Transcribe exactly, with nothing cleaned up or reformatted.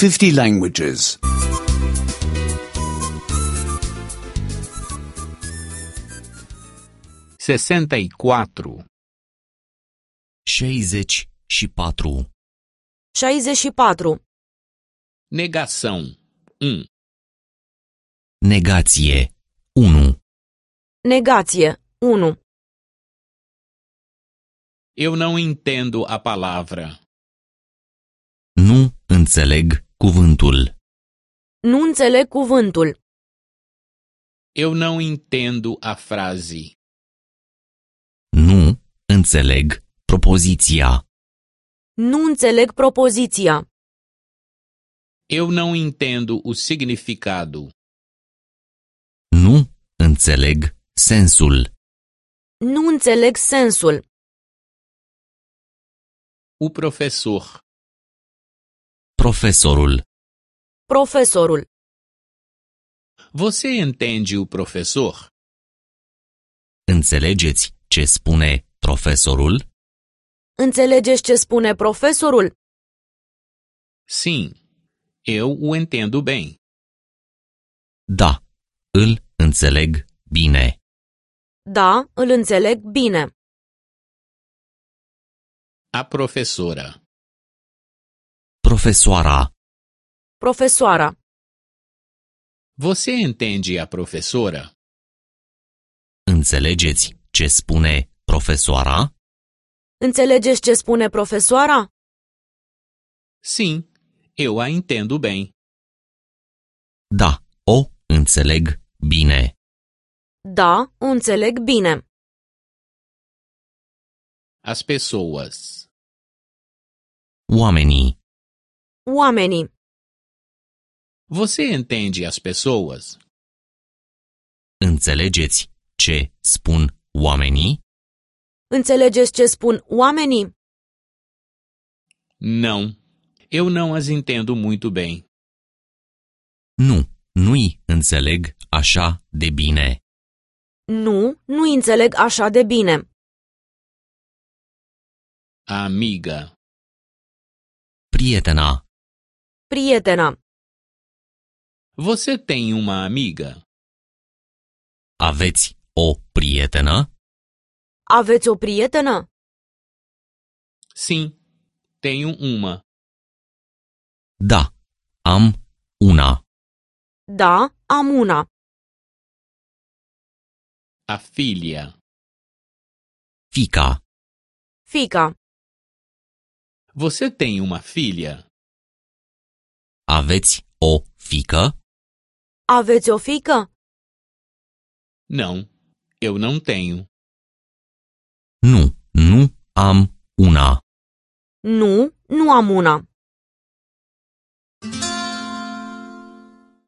fifty languages. sessenta e quatro. șaizeci și patru. șaizeci și patru. Negação. um. Negație. unu. Negație. unu. Eu não entendo a palavra. Nu înțeleg cuvântul. Nu înțeleg cuvântul. Eu não entendo a frase. Nu înțeleg propoziția. Nu înțeleg propoziția. Eu não entendo o significado. Nu înțeleg sensul. Nu înțeleg sensul. O professor. Profesorul. Profesorul. Você entende o professor? Înțelegeți ce spune profesorul? Înțelegeți ce spune profesorul? Sim, eu o entendo bem. Da, îl înțeleg bine. Da, îl înțeleg bine. A professora. Profesoara. Profesoara. Você entende a professora? Înțelegeți ce spune profesoara? Înțelegeți ce spune profesoara? Sim, eu a entendo bem. Da, o înțeleg bine. Da, o înțeleg bine. As pessoas. Oamenii. Oamenii. Você entende as pessoas? Înțelegeți ce spun oamenii? Înțelegeți ce spun oamenii? Não, eu não as entendo muito bem. Nu, nu-i înțeleg așa de bine. Nu, nu înțeleg așa de bine. A amiga. Prietena. Prietena. Você tem uma amiga? Aveți o prietenă? Aveți o prietenă? Sim, tenho uma. Da, am una. Da, am una. A filha. Fica. Fica. Você tem uma filha? Aveți o fică? Aveți o fiică? Não, eu não tenho. Nu, nu am una. Nu, nu am una.